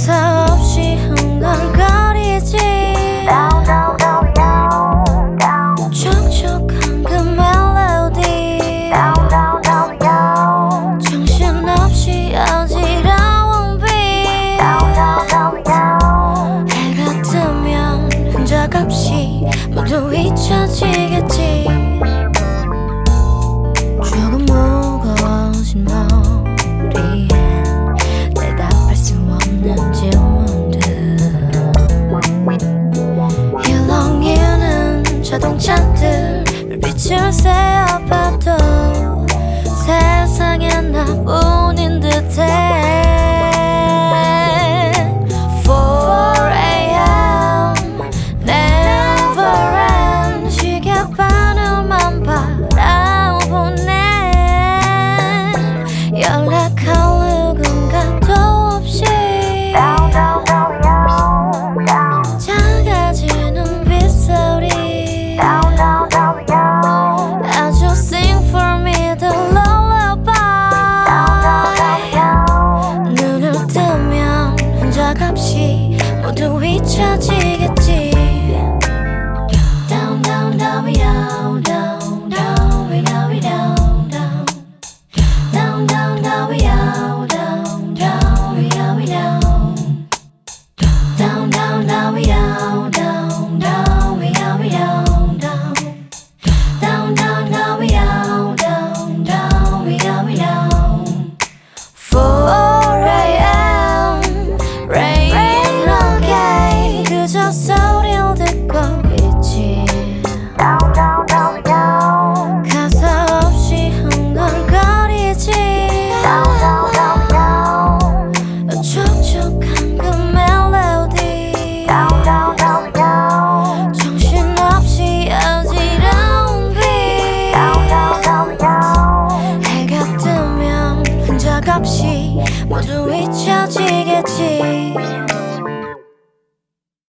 가사 없이 흥얼거리지 촉촉한 그 멜로디 정신없이 어지러운 빛 해가 뜨면 흔적 없이 모두 잊혀지겠지 조금 무거워진 머리에 대답할 수 없는 질문들 일렁이는 자동차들 빛을 세어봐도 세상에 나뿐인 듯해 4am never end 시계바늘만 바라보네 연락할 누군가도 없이 작아지는 빗소리 아주 sing for me the lullaby 눈을 뜨면 흔적 없이 모두 잊혀지겠지